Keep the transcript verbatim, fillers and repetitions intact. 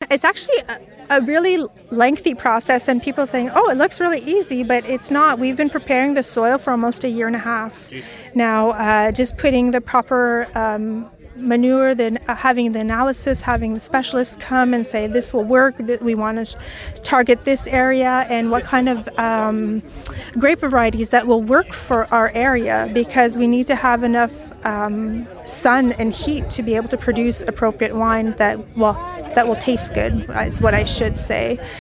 It's actually a, a really lengthy process, and people saying, "Oh, it looks really easy," but it's not. We've been preparing the soil for almost a year and a half now, uh, just putting the proper um, manure, then uh, having the analysis, having the specialists come and say this will work, that we want to target this area, and what kind of um, grape varieties that will work for our area, because we need to have enough um, sun and heat to be able to produce appropriate wine that well that will taste good, is what I should say.